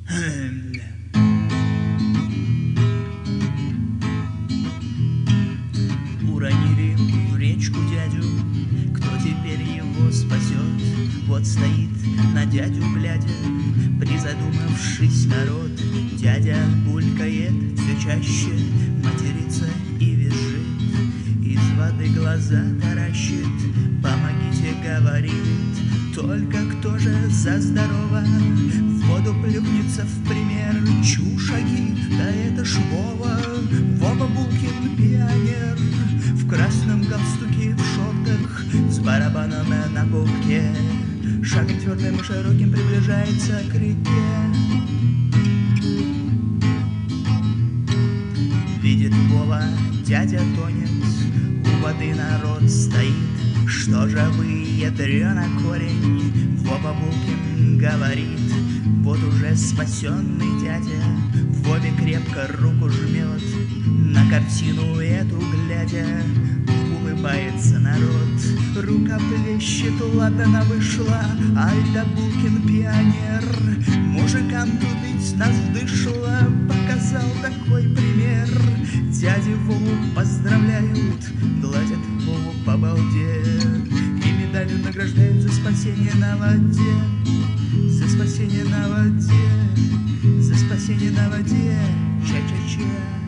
Уронили в речку дядю, кто теперь его спасет? Вот стоит на дядю глядя, призадумавшись народ. Дядя булькает все чаще, матерится и визжит, из воды глаза таращит, помогите, говорит. Только кто же за здорово в воду плюхнется в пример? Чушаги, да это ж Вова, Вова Булкин пионер, в красном галстуке, в шортах, с барабаном на пупке, шагом твердым и широким приближается к реке. Видит Вова, дядя тонет, у воды народ стоит. Что же вы, ядрёна корень, Вова Булкин говорит. Вот уже спасенный дядя Вове крепко руку жмет, на картину эту глядя улыбается народ. Рука плещет, ладно, она вышла, альда Булкин пионер, мужикам тудыть нас вдышло, показал такой пример. Дяди Вову поздравляют, гладят Вову по балде и медалью награждают за спасение на воде. За спасение на воде, за спасение на воде, ча-ча-ча.